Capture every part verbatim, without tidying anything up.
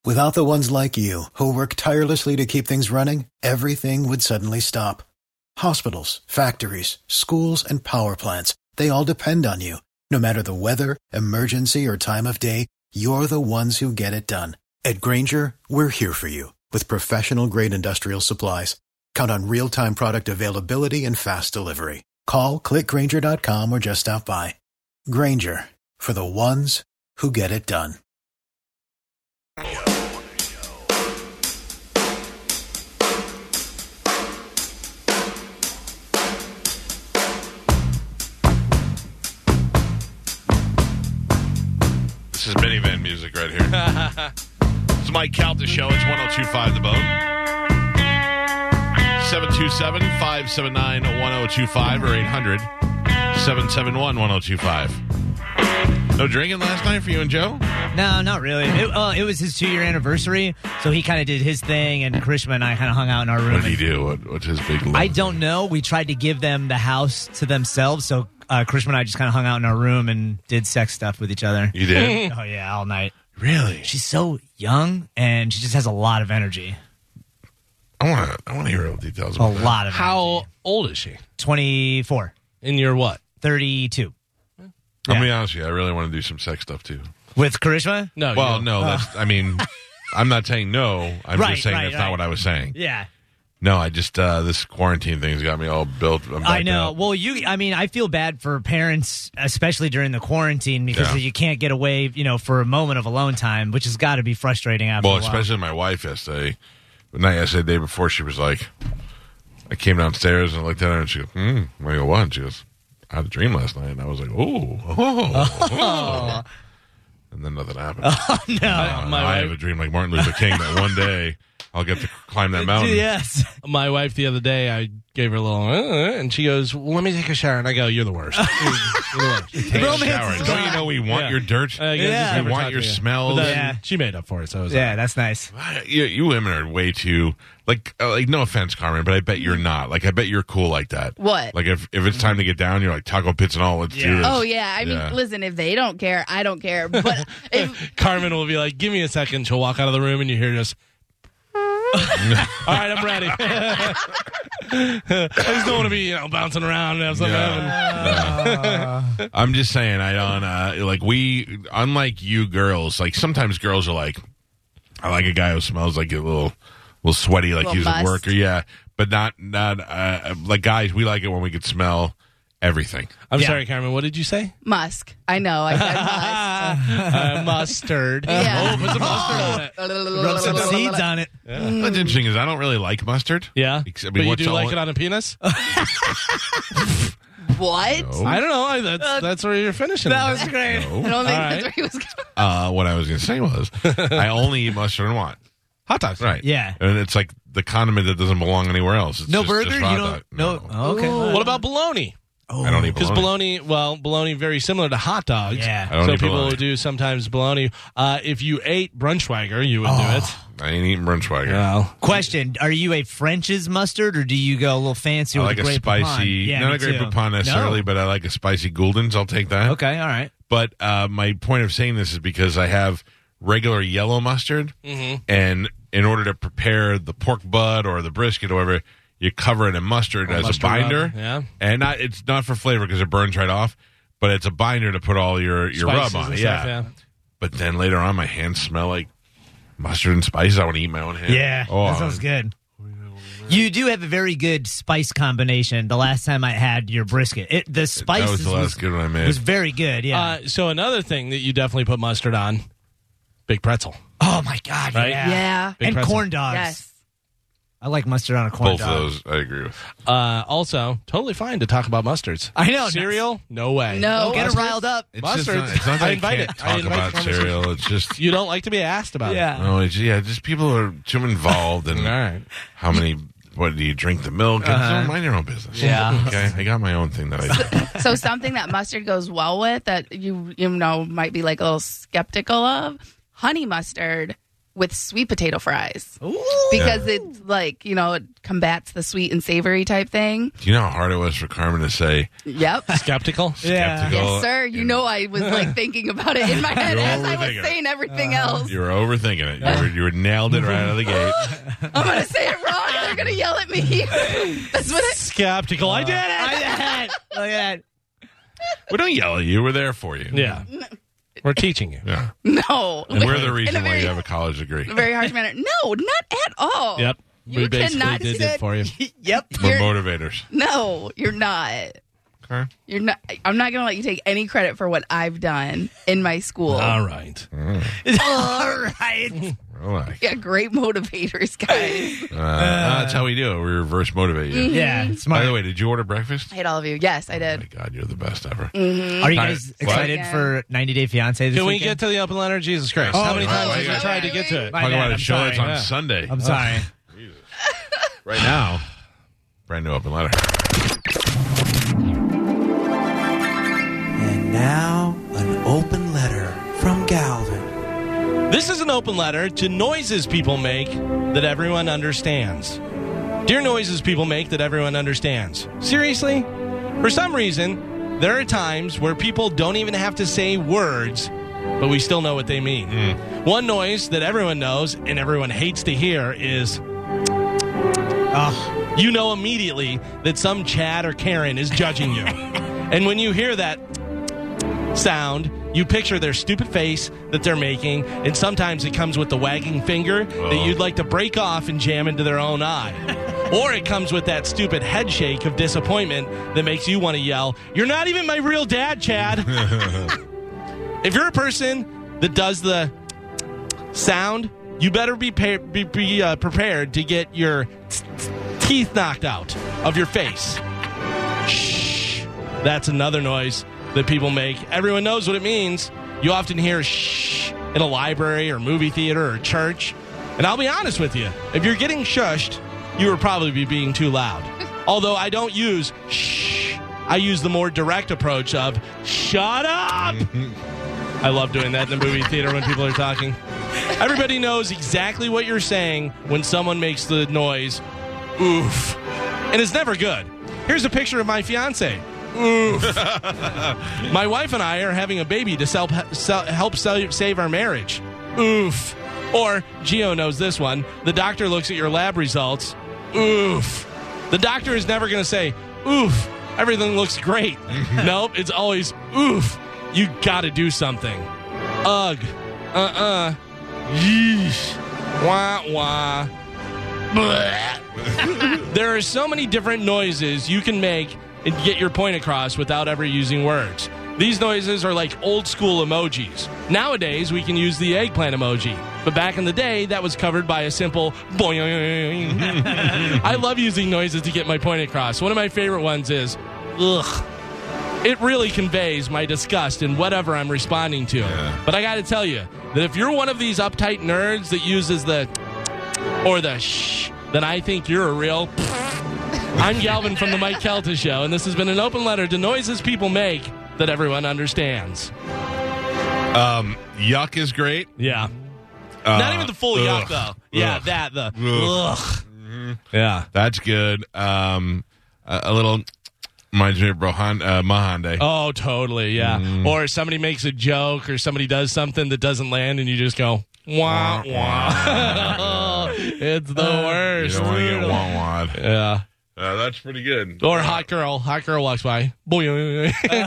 Without the ones like you, who work tirelessly to keep things running, everything would suddenly stop. Hospitals, factories, schools, and power plants, they all depend on you. No matter the weather, emergency, or time of day, you're the ones who get it done. At Grainger, we're here for you with professional-grade industrial supplies. Count on real-time product availability and fast delivery. Call, click Grainger dot com, or just stop by. Grainger, for the ones who get it done. This is minivan music right here. It's Mike Calta Show. It's one oh two point five The Bone. seven two seven, five seven nine, one oh two five or eight hundred, seven seven one, one oh two five. No drinking last night for you and Joe? No, not really. It, uh, it was his two-year anniversary, so he kind of did his thing, and Karishma and I kind of hung out in our room. What did he do? What, what's his big love? I don't know. We tried to give them the house to themselves, so uh, Karishma and I just kind of hung out in our room and did sex stuff with each other. You did? Oh, yeah, all night. Really? She's so young, and she just has a lot of energy. I want to I want to hear real details A about that. lot of How energy. old is she? twenty-four. In your what? thirty-two. I'll Yeah. be honest with you. I really want to do some sex stuff, too. With Karishma? No. Well, you no. That's, I mean, I'm not saying no. I'm Right, just saying right, that's right. not what I was saying. Yeah. No, I just, uh, this quarantine thing's got me all built. I'm I back know. up. Well, you. I mean, I feel bad for parents, especially during the quarantine, because Yeah. you can't get away, you know, for a moment of alone time, which has got to be frustrating after Well, a while. especially my wife yesterday. Not yesterday, the day before, she was like, I came downstairs and I looked at her and she goes, hmm. I go, what? And she goes, I had a dream last night. And I was like, oh, oh, oh. And then nothing happened. Oh, no. Uh, my I wife- have a dream like Martin Luther King that one day I'll get to climb that mountain. Yes. My wife the other day, I gave her a little, uh, and she goes, well, let me take a shower. And I go, you're the worst. You're, you're the worst. Take a Romance shower. is Don't you gone. know we want Yeah. your dirt? I guess Yeah. just We never want talked your to you. smells. But then Yeah. She made up for it, so it was Yeah, that's nice. You, you women are way too, like, uh, like, no offense, Carmen, but I bet you're not. Like, I bet you're cool like that. What? Like, if, if it's time to get down, you're like, taco pits and all, let's Yeah. do this. Oh, yeah. I mean, Yeah. listen, if they don't care, I don't care. But if, Carmen will be like, give me a second. She'll walk out of the room and you hear just, all right, I'm ready. I just don't want to be, you know, bouncing around and have something happen. I'm just saying, I don't, uh, like, we, unlike you girls, like, sometimes girls are like, I like a guy who smells like a little, little sweaty, like Little he's a musk. worker, yeah. But not, not, uh, like, guys, we like it when we can smell everything. I'm Yeah. sorry, Carmen. What did you say? musk. I know. I said musk. Uh, mustard. Yeah. Oh, put some mustard on it. Rub some seeds on it. What's interesting is I don't really like mustard. Yeah. Except- I But mean, you what's do all- like it on a penis? What? No. I don't know. I, that's, that's where you're finishing. That it. was great. I No. don't think All that's right. where he was going. Uh, what I was going to say was, I only eat mustard and what? Hot dogs. Right. Yeah. And it's like the condiment that doesn't belong anywhere else. It's No just, burger? just You hot don't. dog. No. Oh, okay. What about bologna? I don't eat Because bologna. bologna, well, bologna very similar to hot dogs. Yeah. I don't so eat people bologna. do sometimes bologna. Uh, if you ate Brunschweiger, you would do it. I ain't eating Brunschweiger. Well, Question: are you a French's mustard, or do you go a little fancy I with like a a Grey spicy, Poupon? Yeah, not me a Grey too. Poupon necessarily, No? but I like a spicy Gouldens. I'll take that. Okay, all right. But uh, my point of saying this is because I have regular yellow mustard, Mm-hmm. and in order to prepare the pork butt or the brisket or whatever, you cover it in mustard Oh, as mustard a binder. rub, yeah. And not, it's not for flavor because it burns right off, but it's a binder to put all your, your rub spices on and it. stuff, Yeah. But then later on, my hands smell like mustard and spices. I want to eat my own hand. Yeah, Oh, that sounds good. You do have a very good spice combination. The last time I had your brisket, it, the That spices was the last good one I made. was very good. Yeah. Uh, so another thing that you definitely put mustard on, big pretzel. oh my god. right? Yeah. Yeah. Big And pretzel. corn dogs. Yes. I like mustard on a corn Both dog. of those, I agree with. Uh, also, totally fine to talk about mustards. I know. Cereal? No way. No. Get it riled up. It's Mustard. Just not, it's not that I I, invite can't it. I talk invite about the conversation. cereal. It's just You don't like to be asked about Yeah. no, it's yeah, just people are too involved in it. All right. how many. What do you drink the milk? Uh-huh. Don't mind your own business. Yeah. Okay, I got my own thing that I do. So something that mustard goes well with that you you know might be like a little skeptical of, honey mustard with sweet potato fries Ooh. because it's like, you know, it combats the sweet and savory type thing. Do you know how hard it was for Carmen to say Yep. Skeptical? Yeah. skeptical? Yes, sir. You know, I was like thinking about it in my head You're as I was overthinking it. saying everything else. You were overthinking it. You were, you were nailed it right out of the gate. I'm going to say it wrong. They're going to yell at me. That's what I. Skeptical. I did it. I did it. Look at that. We don't yell at you. We're there for you. Yeah. We're teaching you. Yeah. No. And we're the In a reason why very- you have a college degree. in a very harsh manner. No, not at all. Yep. You we basically cannot did sit- it for you. Yep. We're You're- motivators. No, you're not. Okay. You're not. I'm not going to let you take any credit for what I've done in my school. All right. All right. Relax. Yeah, great motivators, guys. Uh, that's how we do it. We reverse motivate you. Yeah. Smart. By the way, did you order breakfast? I hate all of you. Yes, I Oh did. my God, you're the best ever. Are you guys What? excited Yeah. for ninety Day Fiance this Can we weekend? get to the open letter? Jesus Christ. Oh, How many oh, times oh, have yeah. we tried to get to it? My Talking bad, about a I'm show sorry. that's on Yeah. Sunday. I'm sorry. Right now, brand new open letter. And now, an open letter from Galvin. This is an open letter to noises people make that everyone understands. Dear noises people make that everyone understands. Seriously? For some reason, there are times where people don't even have to say words, but we still know what they mean. One noise that everyone knows and everyone hates to hear is... Oh, You know immediately that some Chad or Karen is judging you. And when you hear that sound, you picture their stupid face that they're making, and sometimes it comes with the wagging finger Oh. that you'd like to break off and jam into their own eye. Or it comes with that stupid head shake of disappointment that makes you want to yell, "You're not even my real dad, Chad." If you're a person that does the sound, you better be pa- be, be uh, prepared to get your teeth knocked out of your face. Shh. That's another noise that people make. Everyone knows what it means. You often hear shh in a library or movie theater or church. And I'll be honest with you, if you're getting shushed, you would probably be being too loud. Although I don't use shh. I use the more direct approach of shut up. I love doing that in the movie theater when people are talking. Everybody knows exactly what you're saying when someone makes the noise oof. And it's never good. Here's a picture of my fiance. Oof. My wife and I are having a baby to self, sel- help sel- save our marriage. Oof. Or, Gio knows this one, the doctor looks at your lab results. Oof. The doctor is never going to say, oof, everything looks great. Nope, it's always, oof, you got to do something. Ugh. Uh-uh. Yeesh. Wah, wah. Bleh. There are so many different noises you can make and get your point across without ever using words. These noises are like old school emojis. Nowadays, we can use the eggplant emoji. But back in the day, that was covered by a simple boing. I love using noises to get my point across. One of my favorite ones is, ugh. It really conveys my disgust in whatever I'm responding to. Yeah. But I got to tell you that if you're one of these uptight nerds that uses the or the shh, then I think you're a real... I'm Galvin from the Mike Kelta Show, and this has been an open letter to noises people make that everyone understands. Um, yuck is great. Yeah. Uh, Not even the full yuck, ugh, though. Yeah, ugh, that, the ugh. ugh. Yeah. That's good. Um, a, a little reminds me of Brohan, uh, Mahande. Oh, totally, yeah. Mm. Or somebody makes a joke or somebody does something that doesn't land, and you just go, wah, wah. It's the You worst. don't want to get wah wad. Yeah. Uh, that's pretty good. Or hot girl. Hot girl walks by. Boing.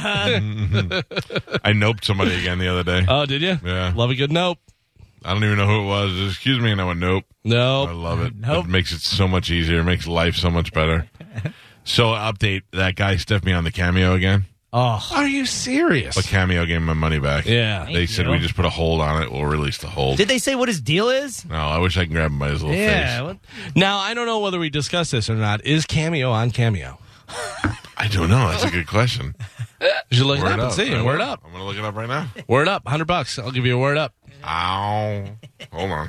I noped somebody again the other day. Oh, did you? Yeah. Love a good nope. I don't even know who it was. Just, excuse me, and I went, nope. I Nope. love it. Nope. It makes it so much easier. It makes life so much better. So, update. That guy stiffed me on the Cameo again. oh. Are you serious? But Cameo gave me my money back. Yeah. They Thank said you. we just put a hold on it. We'll release the hold. Did they say what his deal is? No, I wish I could grab him by his little Yeah. face. What? Now, I don't know whether we discussed this or not. Is Cameo on Cameo? I don't know. That's a good question. You should look Word it up and see. I Word will. up. I'm going to look it up right now. Word up. one hundred bucks. I'll give you a word up. Ow. Hold on.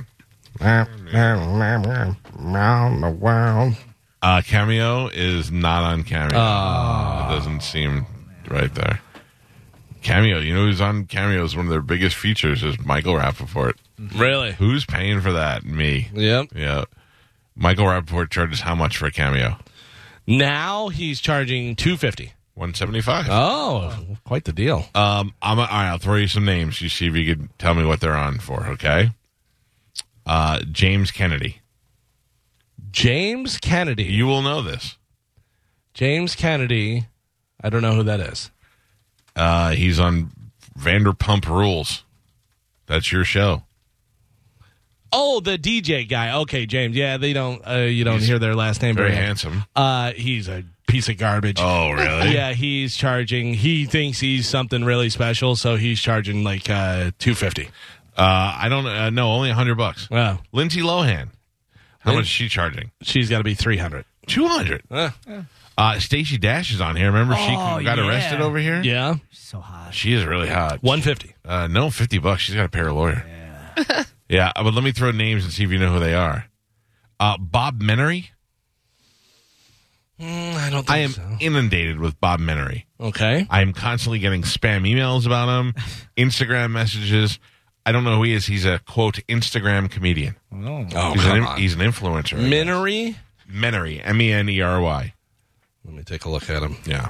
Uh, Cameo is not on Cameo. It doesn't seem right there. Cameo, you know who's on Cameo is one of their biggest features is Michael Rappaport. Really? Who's paying for that? Me. Yep. Yeah. Michael Rappaport charges how much for a cameo? Now he's charging two hundred fifty dollars. one seventy-five. Oh, quite the deal. Um, I'm a, all right, I'll throw you some names. You see if you could tell me what they're on for, okay? Uh, James Kennedy. James Kennedy. You will know this. James Kennedy. I don't know who that is. Uh, he's on Vanderpump Rules. That's your show. Oh, the D J guy. Okay, James. Yeah, they don't. Uh, you don't He's hear their last name. Very very handsome. Uh, he's a piece of garbage. Oh, really? Yeah, he's charging. He thinks he's something really special, so he's charging like uh, two fifty. Uh, I don't uh, know. Only a hundred bucks. Wow. Lindsay Lohan. How Lin- much is she charging? She's got to be three hundred. Two hundred. Uh, Uh, Stacey Dash is on here. Remember she Oh, got yeah. arrested over here? yeah, So hot. She is really hot. one fifty. Uh, no, fifty bucks. She's got to pay her lawyer. Yeah. yeah, but let me throw names and see if you know who they are. Uh, Bob Menery. Mm, I don't think I am so. inundated with Bob Menery. Okay. I am constantly getting spam emails about him, Instagram messages. I don't know who he is. He's a, quote, Instagram comedian. Oh. Oh, he's, come an, on. he's an influencer. I guess. Minery. Menery. M E N E R Y. Let me take a look at him. Yeah.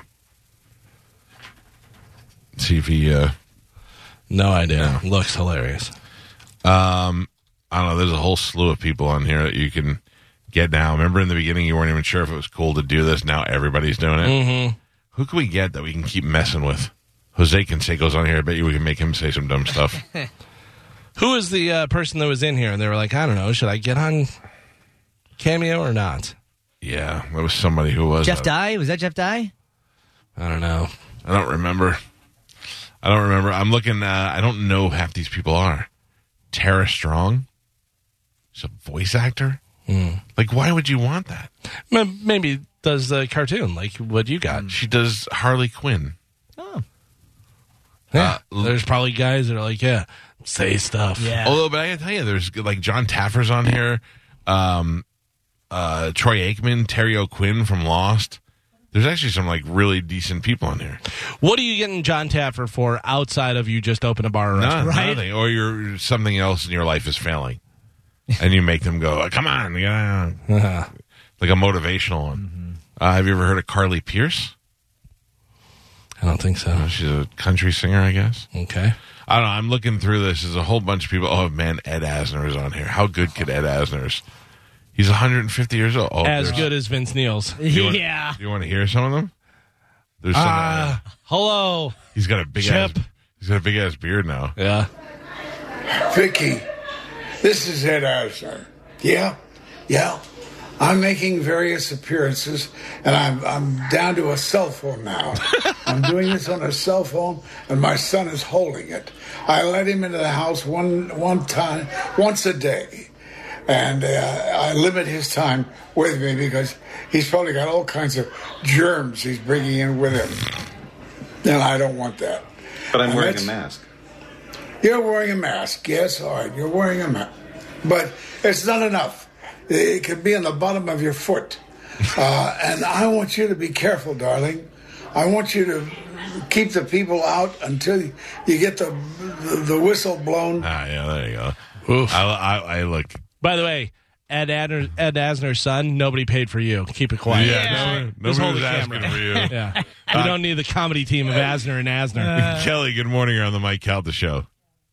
See if he... Uh, No idea. Looks hilarious. Um, I don't know. There's a whole slew of people on here that you can get now. Remember in the beginning you weren't even sure if it was cool to do this. Now everybody's doing it. Mm-hmm. Who can we get that we can keep messing with? Jose Canseco's on here. I bet you we can make him say some dumb stuff. Who is the uh, person that was in here? And they were like, I don't know. Should I get on Cameo or not? Yeah, that was somebody who was. Jeff uh, Dye? Was that Jeff Dye? I don't know. I don't remember. I don't remember. I'm looking. Uh, I don't know who half these people are. Tara Strong. She's a voice actor. Mm. Like, why would you want that? M- Maybe does the cartoon like what you got. She does Harley Quinn. Oh. Yeah. Uh, There's probably guys that are like, yeah, say stuff. Yeah. Although, but I gotta tell you, there's like John Taffer's on here, um, uh, Troy Aikman, Terry O'Quinn from Lost. There's actually some like really decent people on here. What are you getting John Taffer for outside of you just open a bar or No, restaurant? Right? nothing. Or you're something else in your life is failing, and you make them go, "Come on!" Yeah, like a motivational one. Mm-hmm. Uh, have you ever heard of Carly Pierce? I don't think so. Uh, she's a country singer, I guess. Okay. I don't know. I'm looking through this. There's a whole bunch of people. Oh man, Ed Asner is on here. How good could Ed Asner's? He's one hundred fifty years old. Oh, As there's- good as Vince Neil's. Do you want- Yeah. Do you want to hear some of them? There's some. Ah, hello. he's got a big Chip. ass. He's got a big ass beard now. Yeah. Vicky, this is Ed Asner. Yeah, yeah. I'm making various appearances, and I'm I'm down to a cell phone now. I'm doing this on a cell phone, and my son is holding it. I let him into the house one one time, once a day, and uh, I limit his time with me because he's probably got all kinds of germs he's bringing in with him, and I don't want that. But I'm And wearing a that's- mask. You're wearing a mask, yes, all right. You're wearing a mask, but it's not enough. It could be on the bottom of your foot, uh, and I want you to be careful, darling. I want you to keep the people out until you get the the, the whistle blown. Ah, yeah, there you go. Oof. I, I, I look. By the way, Ed, Adner, Ed Asner's son, nobody paid for you. Keep it quiet. Yeah, Yeah. no, Just nobody hold was the asking camera. for you. Yeah. We don't need the comedy team of Asner and Asner. Kelly, good morning. You're on the Mike Calta show.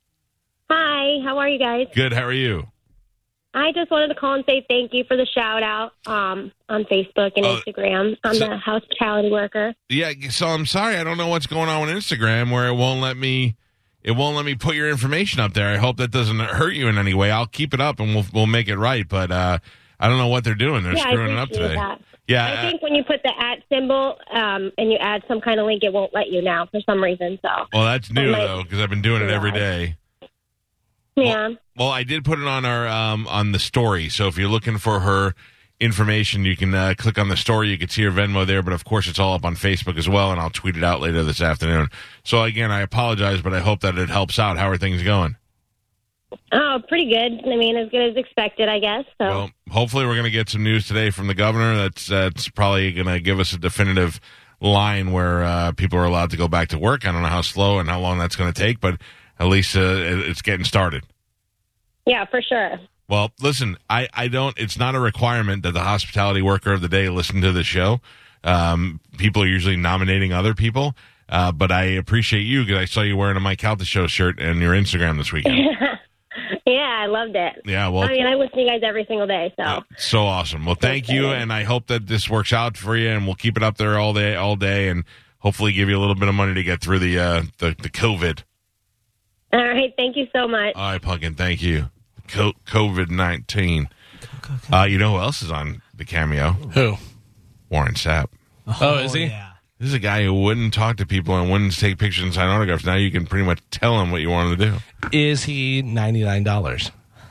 Hi, how are you guys? Good. How are you? I just wanted to call and say thank you for the shout out um, on Facebook and Oh, Instagram. I'm so- the hospitality worker. Yeah. So I'm sorry. I don't know what's going on with Instagram where it won't let me. It won't let me put your information up there. I hope that doesn't hurt you in any way. I'll keep it up and we'll we'll make it right. But uh, I don't know what they're doing. They're Yeah, I screwing it up appreciate today. that. Yeah. I think when you put the at symbol um, and you add some kind of link, it won't let you now for some reason. So, well, that's new might- though because I've been doing it every day. yeah. Well, I did put it on our um, on the story. So if you're looking for her information, you can uh, click on the story. You can see her Venmo there. But of course, it's all up on Facebook as well, and I'll tweet it out later this afternoon. So again, I apologize, but I hope that it helps out. How are things going? Oh, pretty good. I mean, as good as expected, I guess. So, Well, hopefully, we're going to get some news today from the governor. That's that's probably going to give us a definitive line where uh, people are allowed to go back to work. I don't know how slow and how long that's going to take, but at least uh, it- it's getting started. Yeah, for sure. Well, listen, I, I don't, it's not a requirement that the hospitality worker of the day listen to the show. Um, people are usually nominating other people, uh, but I appreciate you because I saw you wearing a Mike Calta Show shirt on your Instagram this weekend. Yeah, I loved it. Yeah, well, I mean, I listen to you guys every single day, so. uh, so awesome. Well, thank you, and I hope that this works out for you, and we'll keep it up there all day, all day, and hopefully give you a little bit of money to get through the, uh, the, the COVID. All right, thank you so much. All right, Pumpkin, thank you. Co- COVID nineteen. Uh, you know who else is on the Cameo? Who? Warren Sapp. Oh, is he? Yeah. This is a guy who wouldn't talk to people and wouldn't take pictures and sign autographs. Now you can pretty much tell him what you want him to do. Is he ninety-nine dollars?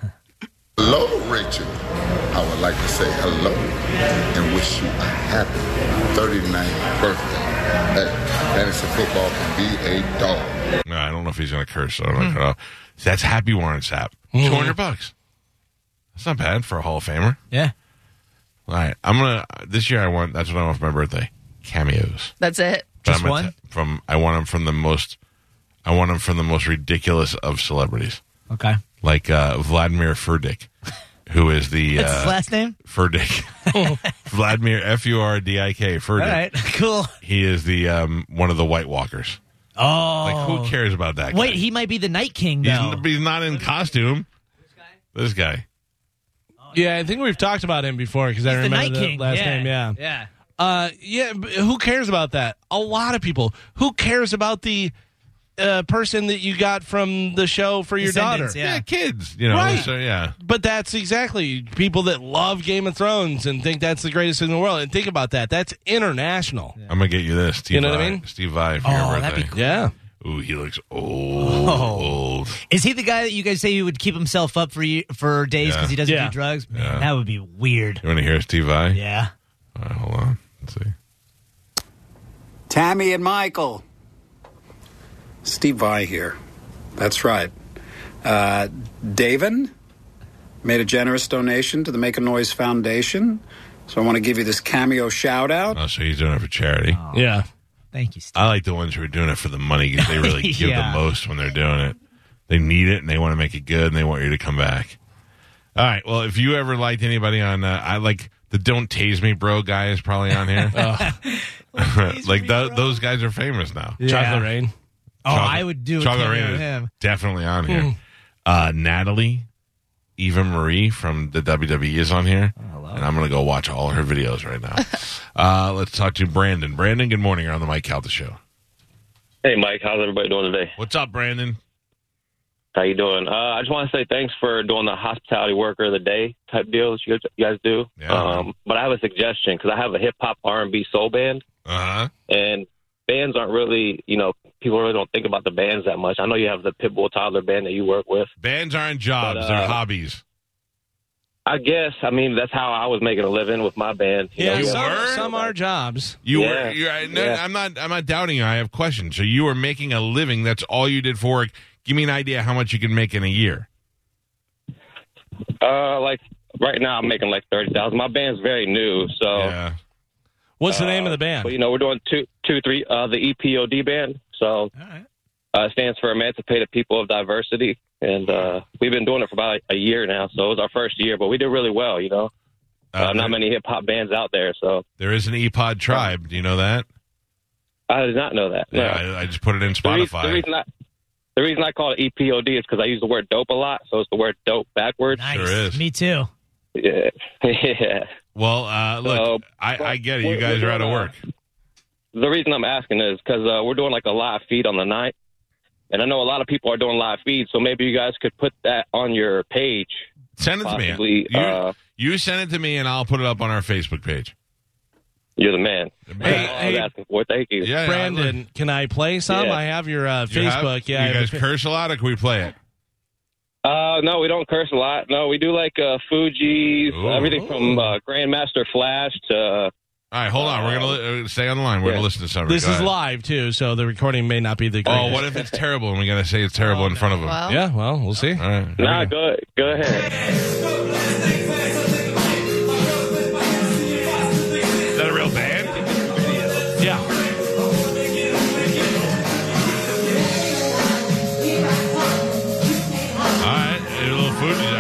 Hello, Rachel. I would like to say hello and wish you a happy thirty-ninth birthday. Hey, fantasy football can be a dog. No, I don't know if he's going to curse. So I don't know. That's Happy Warren Sapp. two hundred bucks. That's not bad for a Hall of Famer. Yeah. All right. I'm going to, this year I want, that's what I want for my birthday. Cameos. That's it. But Just I'm gonna one? t- from, I want them from the most, I want them from the most ridiculous of celebrities. Okay. Like uh, Vladimir Furdik, who is the That's uh, his last name? Furdik. Vladimir F U R D I K Furdik. All right. Cool. He is the um, one of the White Walkers. Oh. Like who cares about that guy? Wait, he might be the Night King, he's, though. he's not in costume. This guy. Yeah, I think we've talked about him before because I He's the remember Night the King. last yeah. name. Yeah. Yeah. Uh, yeah, but who cares about that? A lot of people. Who cares about the uh, person that you got from the show for your daughter? Descendants, Yeah. Yeah, kids. You know. Right. So yeah. But that's exactly people that love Game of Thrones and think that's the greatest thing in the world. And think about that. That's international. I'm gonna get you this. Steve You know what I Vai. mean? Steve Vai for Oh, your that'd birthday. be cool. Yeah. Ooh, he looks old. Oh. Old. Is he the guy that you guys say he would keep himself up for you, for days because Yeah. he doesn't Yeah. do drugs? Man, Yeah. that would be weird. You want to hear Steve Vai? Yeah. All right, hold on. Let's see. Tammy and Michael. Steve Vai here. That's right. Uh, David made a generous donation to the Make a Noise Foundation. So I want to give you this Cameo shout out. Oh, so he's doing it for charity. Yeah. Thank you, Steve. I like the ones who are doing it for the money because they really give Yeah. the most when they're doing it. They need it and they want to make it good and they want you to come back. All right. Well, if you ever liked anybody on, uh, I like the "Don't Tase Me, Bro" guy is probably on here. like th- those guys are famous now. Yeah. Chocolate Rain. Oh, Chocolate- I would do a Chocolate cameo Rain with is him. definitely on here. Uh, Natalie, Eva Marie from the W W E is on here. And I'm going to go watch all her videos right now. uh, let's talk to Brandon. Brandon, good morning. You're on the Mike Calta Show. Hey, Mike. How's everybody doing today? What's up, Brandon? How you doing? Uh, I just want to say thanks for doing the hospitality worker of the day type deal that you guys, you guys do. Yeah. Um, but I have a suggestion because I have a hip hop R and B soul band, Uh-huh. and bands aren't really, you know, people really don't think about the bands that much. I know you have the Pitbull Toddler band that you work with. Bands aren't jobs. But, uh, they're hobbies. I guess, I mean, that's how I was making a living with my band. You Yeah, know, we some, have- some are jobs. You Yeah. were. You're, I- no, Yeah. I'm not. I'm not doubting you. I have questions. So you were making a living. That's all you did for work. Give me an idea how much you can make in a year. Uh, like right now, I'm making like thirty thousand. My band's very new, so. Yeah. What's the Uh, name of the band? But, you know, we're doing two, two, three, uh, the E P O D band. So All right. uh, it stands for Emancipated People of Diversity. And uh, we've been doing it for about a year now. So it was our first year, but we did really well, you know. Uh, Uh, not many hip hop bands out there. So There is an E P O D tribe. Do you know that? I did not know that. No. Yeah, I, I just put it in The, re- Spotify. the, reason I, the reason I call it E P O D is because I use the word dope a lot. So it's the word dope backwards. Nice. Sure is. Me too. Yeah. yeah. well, uh, look, So, I, I get it. You we're- guys we're are out of doing, work. uh, The reason I'm asking is because uh, we're doing like a live feed on the night. And I know a lot of people are doing live feeds, so maybe you guys could put that on your page. Send it to me. Possibly, You, uh, you send it to me, and I'll put it up on our Facebook page. You're the man. Hey, That's all I was hey, asking for. Thank you. Yeah, Brandon, can I play some? Yeah. I have your uh, You have- Facebook. Yeah, I You have guys a- curse a lot, or can we play it? Uh, no, we don't curse a lot. No, we do like uh, Fuji's, Ooh. everything from uh, Grandmaster Flash to. Uh, All right, hold on. We're gonna li- uh, stay on the line. We're Yeah. gonna listen to something. This Go is ahead. live too, so the recording may not be the greatest. Oh, what if it's terrible and we gotta say it's terrible in front of them? Well, Yeah, well, we'll see. All right. here we nah, go. go, go ahead. Is that a real band? Yeah. All right, a little food.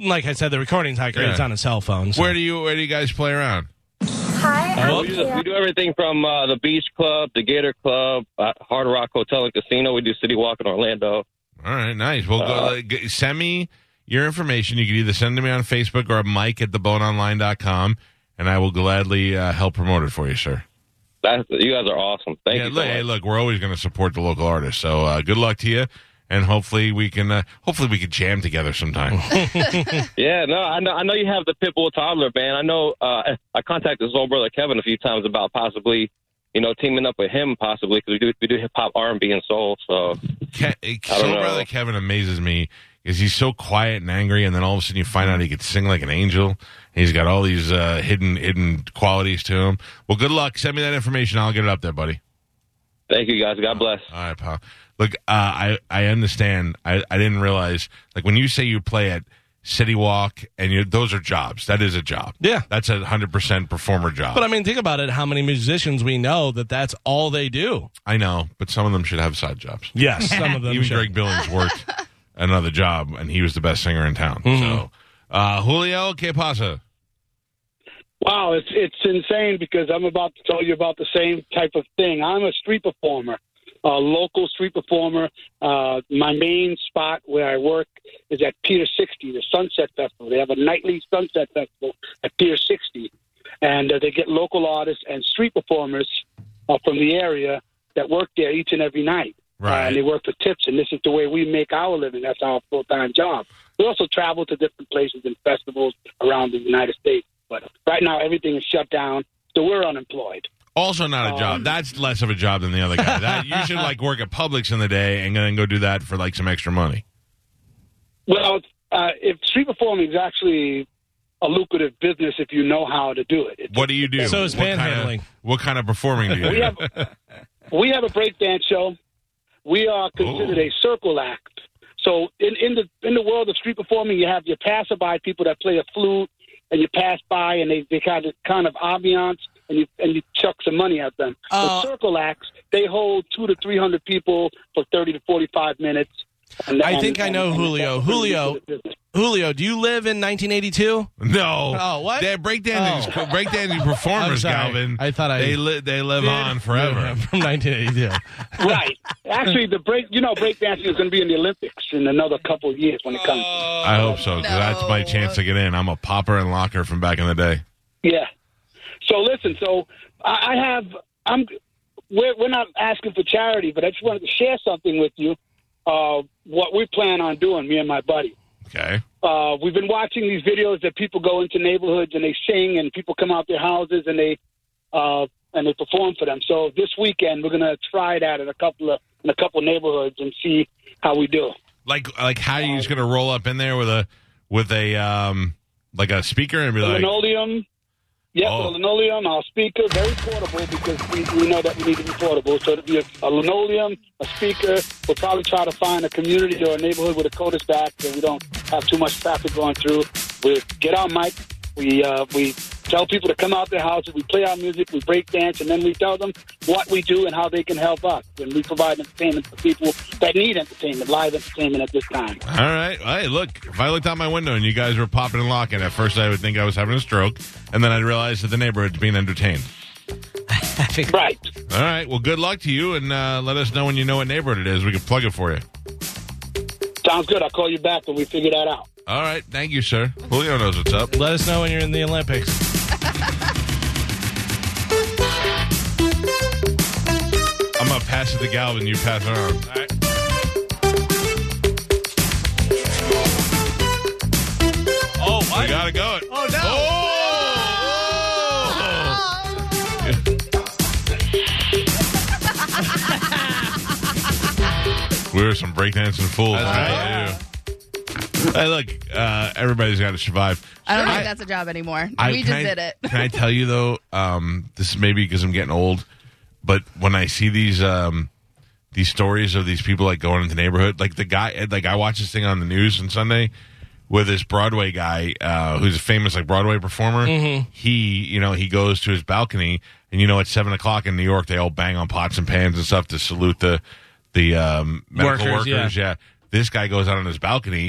like I said, the recording's not great. Yeah. It's on a cell phone. So. Where do you Where do you guys play around? Hi, we, do, we do everything from uh, the Beach Club, the Gator Club, uh, Hard Rock Hotel and Casino. We do City Walk in Orlando. All right, nice. Well, go, Uh, uh, g- send me your information. You can either send it to me on Facebook or Mike at the bone online dot com, and I will gladly uh, help promote it for you, sir. That's, you guys are awesome. Thank yeah, you so look, much. hey, look, we're always going to support the local artists. So uh, good luck to you, and hopefully we can uh, hopefully we can jam together sometime. Yeah, no, I know. I know you have the Pitbull toddler band. I know. Uh, I contacted his old brother Kevin a few times about possibly, you know, teaming up with him possibly because we do we do hip hop, R and B, and soul. So, Ke- I Soul don't know. Brother Kevin amazes me because he's so quiet and angry, and then all of a sudden you find out he could sing like an angel. And he's got all these uh, hidden hidden qualities to him. Well, good luck. Send me that information. I'll get it up there, buddy. thank you guys. God bless. All right, pal. Look, uh, I I understand. I, I didn't realize, like, when you say you play at City Walk, and you those are jobs. That is a job. Yeah. That's a hundred percent performer job. But I mean, think about it. How many musicians we know that that's all they do? I know, but some of them should have side jobs. Yes, some of them Even should. Greg Billings worked another job, and he was the best singer in town. Mhm. So, uh, Julio, ¿qué pasa? Wow, it's it's insane because I'm about to tell you about the same type of thing. I'm a street performer, a local street performer. Uh, my main spot where I work is at Pier sixty, the Sunset Festival. They have a nightly Sunset Festival at Pier sixty, and uh, they get local artists and street performers uh, from the area that work there each and every night. Right. Uh, and they work for tips, and this is the way we make our living. That's our full-time job. We also travel to different places and festivals around the United States. But right now, everything is shut down, so we're unemployed. Also not a job. Um, That's less of a job than the other guy. That, you should, like, work at Publix in the day and then go do that for, like, some extra money. Well, uh, if street performing is actually a lucrative business if you know how to do it. It's, What do you do? So is What kinda- panhandling. What kind of performing do you we do? have we have a breakdance show. We are considered Oh. a circle act. So in, in the in the world of street performing, you have your passerby people that play a flute, and you pass by and they, they kind of kind of ambiance, and you and you chuck some money at them. Uh, the circle acts, they hold two to three hundred people for thirty to forty five minutes. And, I and- think I know and- and Julio. that's pretty Julio. good business. Julio, do you live in nineteen eighty-two? No. Oh, what? They're breakdancing, Oh. breakdancing I'm performers, sorry. Galvin. I thought I They, li- they live did. on forever. From nineteen eighty-two. Right. Actually, the break, you know, breakdancing is going to be in the Olympics in another couple of years when it comes. I hope so, 'cause that's my chance to get in. I'm a popper and locker from back in the day. Yeah. So listen, so I, I have, I'm, we're, we're not asking for charity, but I just wanted to share something with you. Uh, what we plan on doing, me and my buddy. Okay. Uh, we've been watching these videos that people go into neighborhoods and they sing, and people come out their houses and they uh, and they perform for them. So this weekend we're gonna try that in a couple of in a couple of neighborhoods and see how we do. Like, like how are you just gonna roll up in there with a with a um like a speaker and be The like, linoleum, yeah, Oh. the linoleum, our speaker, very portable because we, we know that we need to be portable. So it'll be a, a linoleum, a speaker. We'll probably try to find a community or a neighborhood with a cul-de-sac so we don't have too much traffic going through. We get our mic, we uh, we tell people to come out their houses, we play our music, we break dance, and then we tell them what we do and how they can help us. And we provide entertainment for people that need entertainment, live entertainment at this time. all right, hey, look, if I looked out my window and you guys were popping and locking, at first I would think I was having a stroke, and then I'd realize that the neighborhood's being entertained. Right. All right, well, good luck to you, and uh, let us know when you know what neighborhood it is. We can plug it for you. Sounds good. I'll call you back when we figure that out. All right, thank you, sir. Julio knows what's up. Let us know when you're in the Olympics. I'm going to pass it to Galvin. You pass it on. All right. Oh, what? We got to go. Oh, no. We were some breakdancing fools. That's Right. Hey, look, uh, everybody's got to survive. I don't I- think that's a job anymore. I- we can just I- did it. Can I tell you, though, um, this is maybe because I'm getting old, but when I see these um, these stories of these people, like, going into the neighborhood, like the guy, like, I watched this thing on the news on Sunday with this Broadway guy uh, who's a famous, like, Broadway performer. Mm-hmm. He, you know, he goes to his balcony, and, you know, at seven o'clock in New York, they all bang on pots and pans and stuff to salute the, the um, medical Workers, workers. yeah. yeah. This guy goes out on his balcony,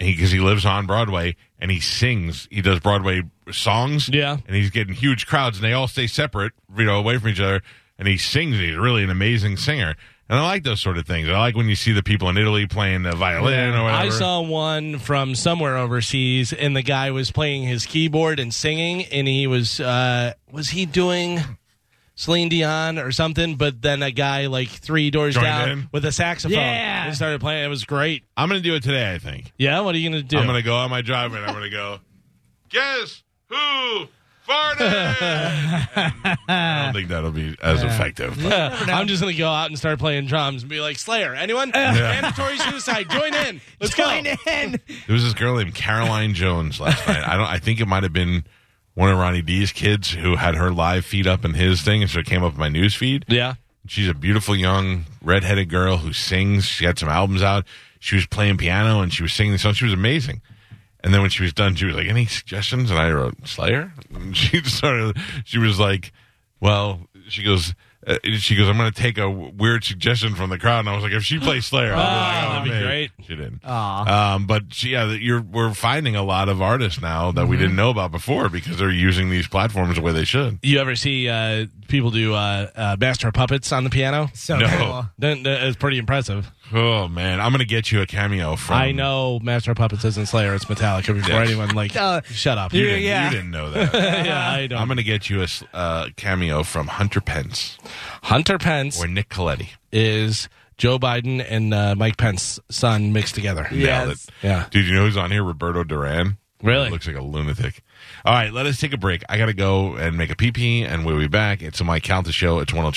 because he, he lives on Broadway, and he sings. He does Broadway songs. Yeah. And he's getting huge crowds, and they all stay separate, you know, away from each other. And he sings. He's really an amazing singer. And I like those sort of things. I like when you see the people in Italy playing the violin or whatever. I saw one from somewhere overseas, and the guy was playing his keyboard and singing, and he was, uh, was he doing Celine Dion or something? But then a guy like three doors Joined down in? with a saxophone Yeah. and started playing. It was great. I'm going to do it today, I think. Yeah? What are you going to do? I'm going to go on my driveway, and I'm going to go, guess who farted? I don't think that'll be as effective. But. Yeah, I'm just going to go out and start playing drums and be like, Slayer, anyone? Mandatory suicide. Join in. Let's Join go. in. There was this girl named Caroline Jones last night. I don't. I think it might have been one of Ronnie D's kids who had her live feed up in his thing, and so it came up in my news feed. Yeah. She's a beautiful young redheaded girl who sings. She had some albums out. She was playing piano and she was singing the song. She was amazing. And then when she was done, she was like, "Any suggestions?" And I wrote Slayer. And she started. She was like, "Well," she goes. Uh, she goes, "I'm going to take a w- weird suggestion from the crowd." And I was like, "If she plays Slayer, I'll be like, oh, that'd be man." great. She didn't. Aw. Um, but she, yeah, you're we're finding a lot of artists now that we didn't know about before because they're using these platforms the way they should. You ever see uh, people do uh, uh, Master of Puppets on the piano? So No. cool. Then uh, it's pretty impressive. Oh man, I'm going to get you a cameo from. I know Master of Puppets isn't Slayer, it's Metallica. Before Yes. anyone, like, Uh, shut up. You, Yeah, didn't, yeah. you didn't know that. yeah, I don't. I'm going to get you a s- uh, cameo from Hunter Pence Hunter Pence or Nick Coletti. is Joe Biden and uh, Mike Pence's son mixed together. Nailed it. Yeah. Dude, you know who's on here? Roberto Duran. Really? Looks like a lunatic. All right, let us take a break. I got to go and make a pee-pee, and we'll be back. It's a Mike Calta show. It's one oh two